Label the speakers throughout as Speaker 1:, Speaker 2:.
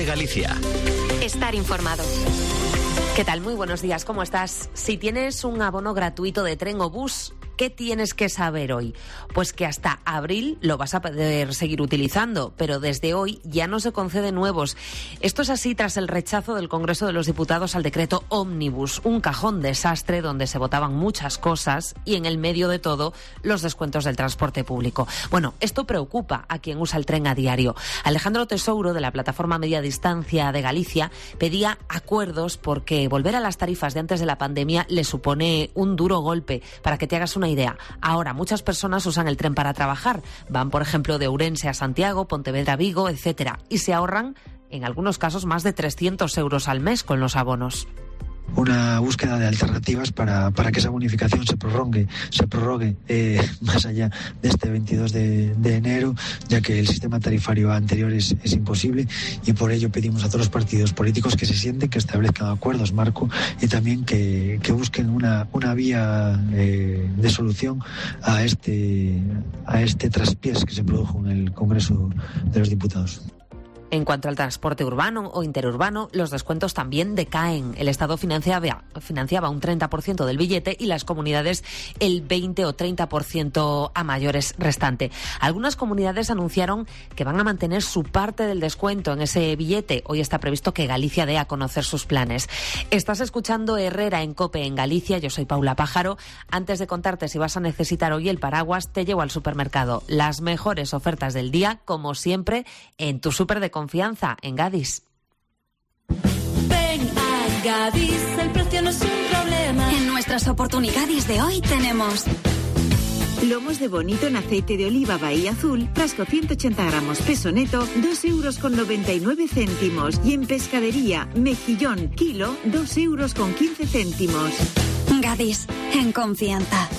Speaker 1: Galicia.
Speaker 2: Estar informado. ¿Qué tal? Muy buenos días, ¿cómo estás? Si tienes un abono gratuito de tren o bus, ¿qué tienes que saber hoy? Pues que hasta abril lo vas a poder seguir utilizando, pero desde hoy ya no se conceden nuevos. Esto es así tras el rechazo del Congreso de los Diputados al decreto Ómnibus, un cajón desastre donde se votaban muchas cosas y en el medio de todo los descuentos del transporte público. Bueno, esto preocupa a quien usa el tren a diario. Alejandro Tesouro, de la plataforma Media Distancia de Galicia, pedía acuerdos porque volver a las tarifas de antes de la pandemia le supone un duro golpe. Para que te hagas una idea, ahora muchas personas usan el tren para trabajar. Van, por ejemplo, de Ourense a Santiago, Pontevedra a Vigo, etcétera, y se ahorran, en algunos casos, más de 300 euros al mes con los abonos.
Speaker 3: Una búsqueda de alternativas para que esa bonificación se prorrogue más allá de este 22 de enero, ya que el sistema tarifario anterior es imposible, y por ello pedimos a todos los partidos políticos que se sienten, que establezcan acuerdos marco y también que busquen una vía de solución a este traspiés que se produjo en el Congreso de los Diputados.
Speaker 2: En cuanto al transporte urbano o interurbano, los descuentos también decaen. El Estado financiaba un 30% del billete y las comunidades el 20 o 30% a mayores restante. Algunas comunidades anunciaron que van a mantener su parte del descuento en ese billete. Hoy está previsto que Galicia dé a conocer sus planes. Estás escuchando Herrera en COPE en Galicia. Yo soy Paula Pájaro. Antes de contarte si vas a necesitar hoy el paraguas, te llevo al supermercado. Las mejores ofertas del día, como siempre, en tu súper de confianza en Gadis.
Speaker 4: Ven a Gadis, el precio no es un problema.
Speaker 5: En nuestras oportunidades de hoy tenemos
Speaker 6: lomos de bonito en aceite de oliva Bahía Azul, frasco 180 gramos, peso neto, 2,99 euros. Y en pescadería, mejillón, kilo, 2,15 euros.
Speaker 5: Gadis, en confianza.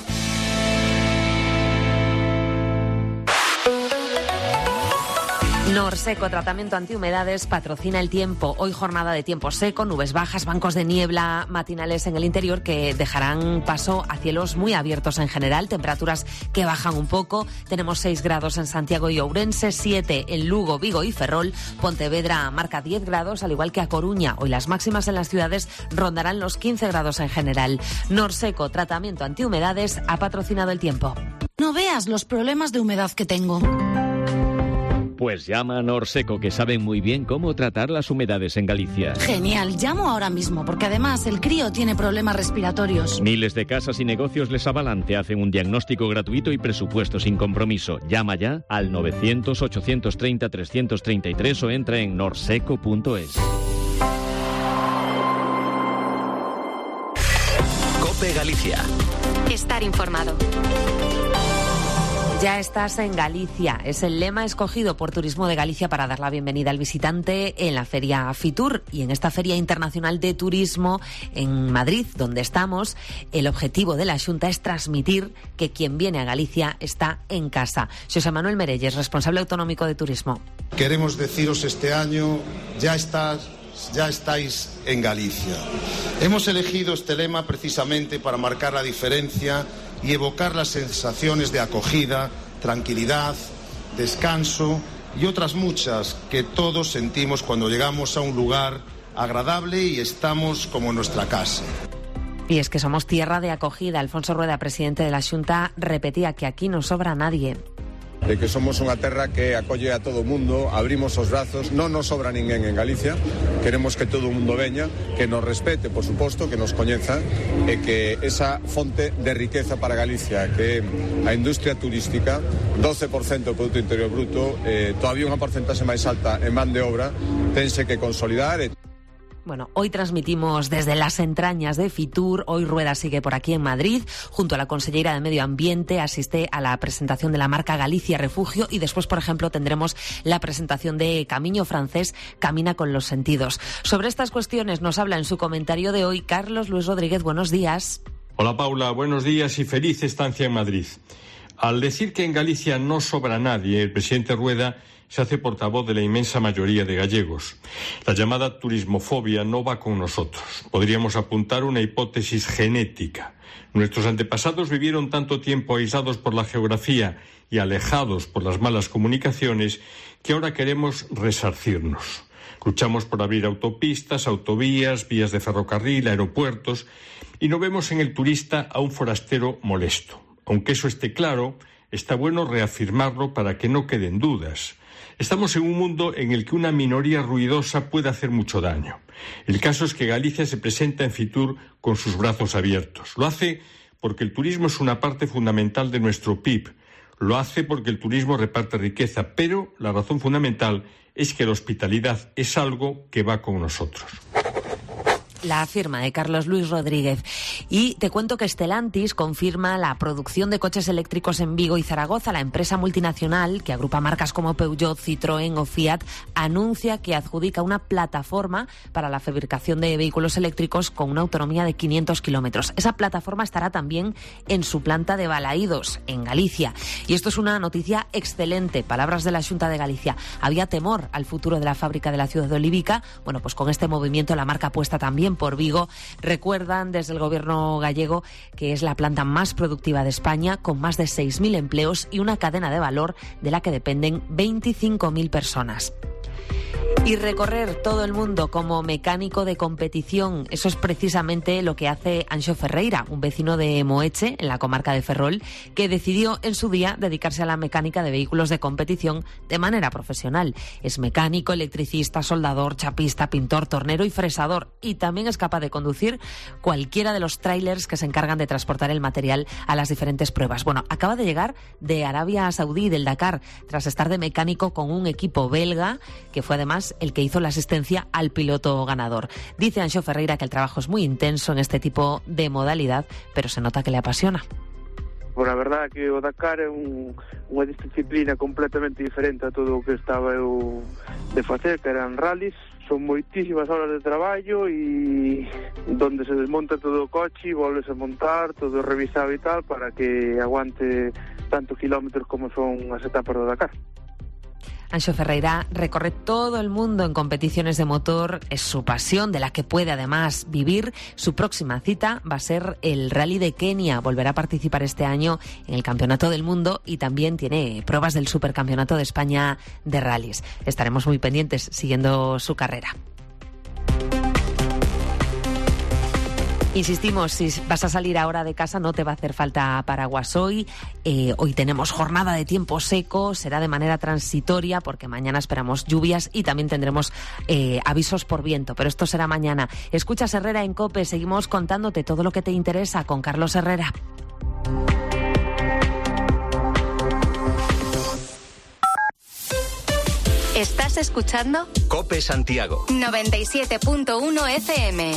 Speaker 2: Norseco, tratamiento antihumedades, patrocina el tiempo. Hoy jornada de tiempo seco, nubes bajas, bancos de niebla matinales en el interior que dejarán paso a cielos muy abiertos en general, temperaturas que bajan un poco. Tenemos 6 grados en Santiago y Ourense, 7 en Lugo, Vigo y Ferrol. Pontevedra marca 10 grados, al igual que A Coruña. Hoy las máximas en las ciudades rondarán los 15 grados en general. Norseco, tratamiento antihumedades, ha patrocinado el tiempo.
Speaker 7: No veas los problemas de humedad que tengo.
Speaker 8: Pues llama a Norseco, que saben muy bien cómo tratar las humedades en Galicia.
Speaker 7: Genial, llamo ahora mismo, porque además el crío tiene problemas respiratorios.
Speaker 8: Miles de casas y negocios les avalan, te hacen un diagnóstico gratuito y presupuesto sin compromiso. Llama ya al 900-830-333 o entra en norseco.es.
Speaker 1: COPE Galicia.
Speaker 2: Estar informado. Ya estás en Galicia. Es el lema escogido por Turismo de Galicia para dar la bienvenida al visitante en la Feria Fitur y en esta Feria Internacional de Turismo en Madrid, donde estamos. El objetivo de la Xunta es transmitir que quien viene a Galicia está en casa. José Manuel Merelles, responsable autonómico de Turismo.
Speaker 9: Queremos deciros este año, ya estáis en Galicia. Hemos elegido este lema precisamente para marcar la diferencia y evocar las sensaciones de acogida, tranquilidad, descanso y otras muchas que todos sentimos cuando llegamos a un lugar agradable y estamos como en nuestra casa.
Speaker 2: Y es que somos tierra de acogida. Alfonso Rueda, presidente de la Xunta, repetía que aquí no sobra nadie.
Speaker 10: De que somos unha terra que acolle a todo o mundo, abrimos os brazos, non nos sobra ninguén en Galicia, queremos que todo o mundo veña, que nos respete, por suposto, que nos coñeza e que esa fonte de riqueza para Galicia, que a industria turística, 12% do Produto Interior Bruto, todavía unha porcentaxe máis alta en man de obra, tense que consolidar.
Speaker 2: Bueno, hoy transmitimos desde las entrañas de Fitur. Hoy Rueda sigue por aquí en Madrid. Junto a la consellera de Medio Ambiente asiste a la presentación de la marca Galicia Refugio y después, por ejemplo, tendremos la presentación de Camiño Francés, Camina con los sentidos. Sobre estas cuestiones nos habla en su comentario de hoy Carlos Luis Rodríguez. Buenos días.
Speaker 11: Hola Paula, buenos días y feliz estancia en Madrid. Al decir que en Galicia no sobra nadie, el presidente Rueda se hace portavoz de la inmensa mayoría de gallegos. La llamada turismofobia no va con nosotros. Podríamos apuntar una hipótesis genética. Nuestros antepasados vivieron tanto tiempo aislados por la geografía y alejados por las malas comunicaciones que ahora queremos resarcirnos. Luchamos por abrir autopistas, autovías, vías de ferrocarril, aeropuertos, y no vemos en el turista a un forastero molesto. Aunque eso esté claro, está bueno reafirmarlo para que no queden dudas. Estamos en un mundo en el que una minoría ruidosa puede hacer mucho daño. El caso es que Galicia se presenta en Fitur con sus brazos abiertos. Lo hace porque el turismo es una parte fundamental de nuestro PIB. Lo hace porque el turismo reparte riqueza, pero la razón fundamental es que la hospitalidad es algo que va con nosotros.
Speaker 2: La firma de Carlos Luis Rodríguez. Y te cuento que Stellantis confirma la producción de coches eléctricos en Vigo y Zaragoza. La empresa multinacional, que agrupa marcas como Peugeot, Citroën o Fiat, anuncia que adjudica una plataforma para la fabricación de vehículos eléctricos con una autonomía de 500 kilómetros. Esa plataforma estará también en su planta de Balaídos, en Galicia. Y esto es una noticia excelente. Palabras de la Xunta de Galicia. Había temor al futuro de la fábrica de la ciudad de Olivica. Bueno, pues con este movimiento la marca apuesta también por Vigo. Recuerdan desde el gobierno gallego que es la planta más productiva de España, con más de 6.000 empleos y una cadena de valor de la que dependen 25.000 personas. Y recorrer todo el mundo como mecánico de competición, eso es precisamente lo que hace Anxo Ferreira, un vecino de Moeche, en la comarca de Ferrol, que decidió en su día dedicarse a la mecánica de vehículos de competición de manera profesional. Es mecánico, electricista, soldador, chapista, pintor, tornero y fresador, y también es capaz de conducir cualquiera de los trailers que se encargan de transportar el material a las diferentes pruebas. Bueno, acaba de llegar de Arabia Saudí, del Dakar, tras estar de mecánico con un equipo belga, que fue además el que hizo la asistencia al piloto ganador. Dice Anxo Ferreira que el trabajo es muy intenso en este tipo de modalidad, pero se nota que le apasiona.
Speaker 12: Por a verdade que o Dakar é unha disciplina completamente diferente a todo o que estaba eu de facer, que eran rallies. Son moitísimas horas de traballo e donde se desmonta todo o coche, volves a montar, todo revisado e tal, para que aguante tantos kilómetros como son as etapas do Dakar.
Speaker 2: Anxo Ferreira recorre todo el mundo en competiciones de motor, es su pasión, de la que puede además vivir. Su próxima cita va a ser el Rally de Kenia. Volverá a participar este año en el Campeonato del Mundo y también tiene pruebas del Supercampeonato de España de rallies. Estaremos muy pendientes siguiendo su carrera. Insistimos, si vas a salir ahora de casa no te va a hacer falta paraguas hoy. Hoy tenemos jornada de tiempo seco, será de manera transitoria porque mañana esperamos lluvias y también tendremos avisos por viento, pero esto será mañana. Escuchas Herrera en COPE, seguimos contándote todo lo que te interesa con Carlos Herrera.
Speaker 13: ¿Estás escuchando?
Speaker 1: COPE Santiago
Speaker 13: 97.1 FM.